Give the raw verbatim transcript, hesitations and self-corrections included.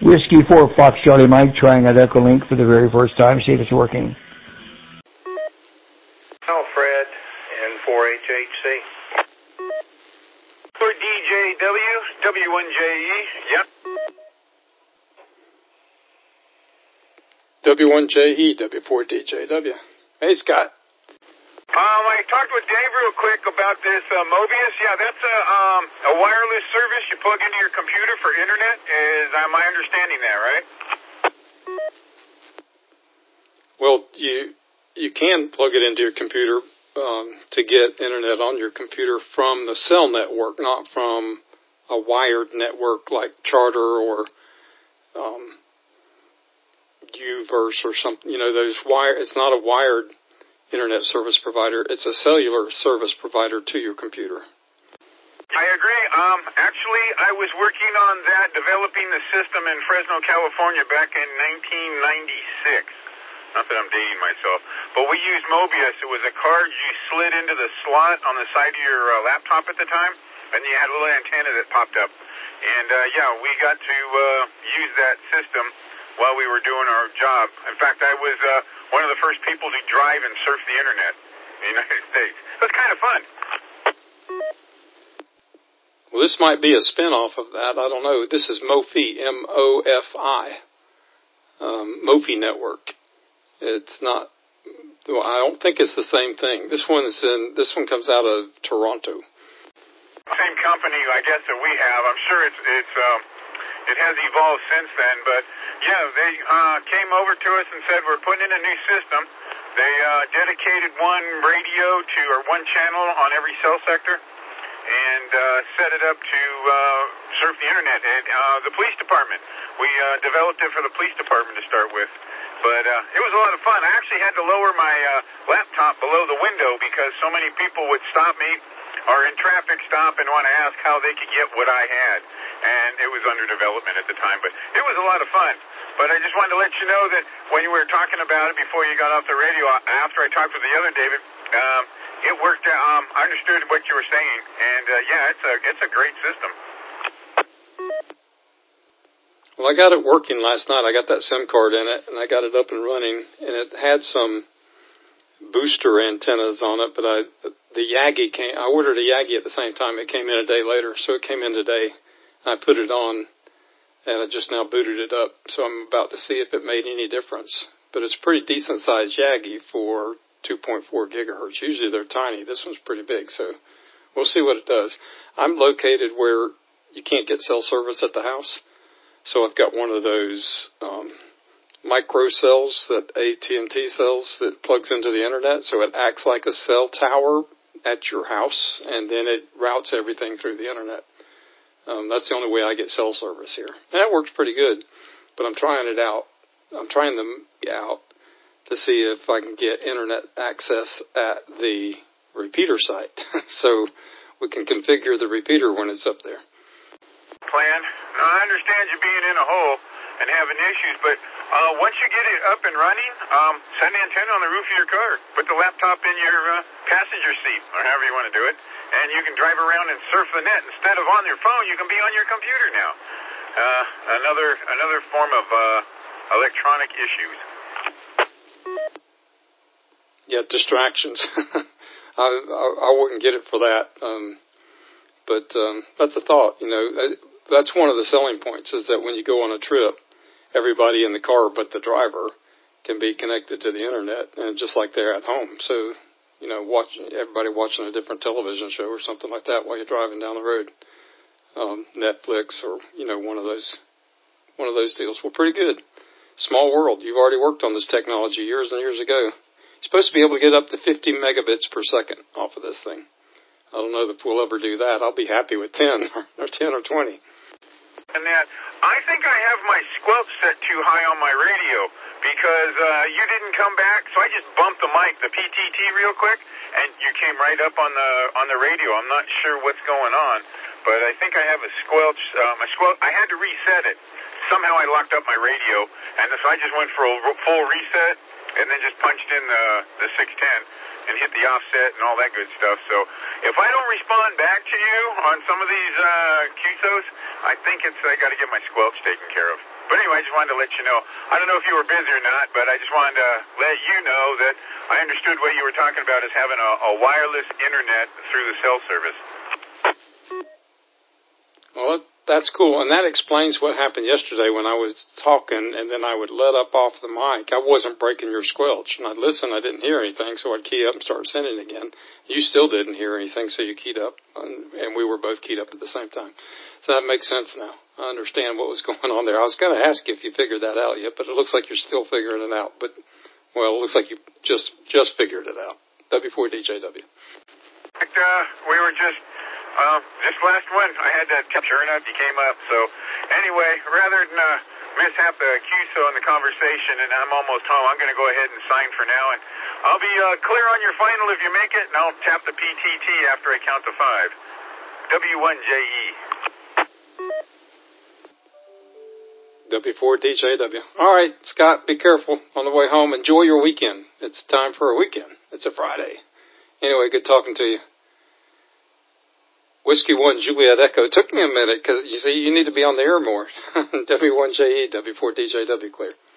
Whiskey four Fox Charlie Mike trying out Echolink for the very first time. See if it's working. Alfred and four H H C. For D J W, W one J E, yep. W one J E, W four D J W. Hey, Scott. Um, I talked with Dave real quick about this uh, Mobius. Yeah, that's a um, a wireless service you plug into your computer for internet. Is uh, my understanding that right? Well, you you can plug it into your computer um, to get internet on your computer from the cell network, not from a wired network like Charter or um, Uverse or something. You know, those wire. It's not a wired internet service provider. It's a cellular service provider to your computer. I agree. Um, actually, I was working on that, developing the system in Fresno, California back in nineteen ninety-six. Not that I'm dating myself. But we used Mobius. It was a card you slid into the slot on the side of your uh, laptop at the time, and you had a little antenna that popped up. And, uh, yeah, we got to uh, use that system while we were doing our job. In fact, I was uh, one of the first people to drive and surf the internet in the United States. It was kind of fun. Well, this might be a spin-off of that. I don't know. This is Mofi, M O F I, um, Mofi Network. It's not, well, I don't think it's the same thing. This one's in, this one comes out of Toronto. Same company, I guess, that we have. I'm sure it's, it's, um, it has evolved since then, but yeah, they uh, came over to us and said we're putting in a new system. They uh, dedicated one radio to, or one channel on every cell sector, and uh, set it up to uh, surf the internet. And uh, the police department, we uh, developed it for the police department to start with. But uh, it was a lot of fun. I actually had to lower my uh, laptop below the window because so many people would stop me or in traffic stop and want to ask how they could get what I had. And it was under development at the time. But it was a lot of fun. But I just wanted to let you know that when you were talking about it before you got off the radio, after I talked with the other David, um, it worked. Um, I understood what you were saying. And, uh, yeah, it's a, it's a great system. Well, I got it working last night. I got that SIM card in it, and I got it up and running, and it had some booster antennas on it, but I, the Yagi came, I ordered a Yagi at the same time. It came in a day later, so it came in today. I put it on, and I just now booted it up, so I'm about to see if it made any difference. But it's a pretty decent-sized Yagi for two point four gigahertz. Usually they're tiny. This one's pretty big, so we'll see what it does. I'm located where you can't get cell service at the house. So I've got one of those um, micro cells that A T and T sells that plugs into the internet, so it acts like a cell tower at your house, and then it routes everything through the internet. Um, that's the only way I get cell service here. And that works pretty good, but I'm trying it out. I'm trying them out to see if I can get internet access at the repeater site so we can configure the repeater when it's up there. Plan. Now, I understand you being in a hole and having issues, but uh, once you get it up and running, um, send an antenna on the roof of your car. Put the laptop in your uh, passenger seat, or however you want to do it, and you can drive around and surf the net. Instead of on your phone, you can be on your computer now. Uh, another another form of uh, electronic issues. Yeah, distractions. I, I I wouldn't get it for that. Um, but um, that's a thought, you know. That's one of the selling points is that when you go on a trip, everybody in the car but the driver can be connected to the internet, and just like they're at home. So, you know, watching everybody watching a different television show or something like that while you're driving down the road, um, Netflix or you know one of those one of those deals. Well, pretty good. Small world. You've already worked on this technology years and years ago. You're supposed to be able to get up to fifty megabits per second off of this thing. I don't know if we'll ever do that. I'll be happy with ten or ten or twenty. And that, I think I have my squelch set too high on my radio because uh, you didn't come back, so I just bumped the mic, the P T T, real quick, and you came right up on the on the radio. I'm not sure what's going on, but I think I have a squelch. Uh, my squelch. I had to reset it. Somehow I locked up my radio, and so I just went for a full reset, and then just punched in the the six ten. And hit the offset and all that good stuff. So if I don't respond back to you on some of these uh, Q S Os, I think it's I got to get my squelch taken care of. But anyway, I just wanted to let you know. I don't know if you were busy or not, but I just wanted to let you know that I understood what you were talking about as having a, a wireless internet through the cell service. Well, that's cool, and that explains what happened yesterday when I was talking, and then I would let up off the mic. I wasn't breaking your squelch, and I'd listen. I didn't hear anything, so I'd key up and start sending again. You still didn't hear anything, so you keyed up, and, and we were both keyed up at the same time. So that makes sense now. I understand what was going on there. I was going to ask you if you figured that out yet, but it looks like you're still figuring it out. But, well, it looks like you just just figured it out. W four D J W. Uh, we were just... Uh, this last one, I had that sure enough, he came up. So, anyway, rather than uh, mishap the Q S O in the conversation, and I'm almost home, I'm going to go ahead and sign for now. And I'll be uh, clear on your final if you make it, and I'll tap the P T T after I count to five. W one J E. W four D J W. All right, Scott, be careful on the way home. Enjoy your weekend. It's time for a weekend. It's a Friday. Anyway, good talking to you. Whiskey one Juliet Echo. It took me a minute because, you see, you need to be on the air more. W one J E, W four D J W, clear.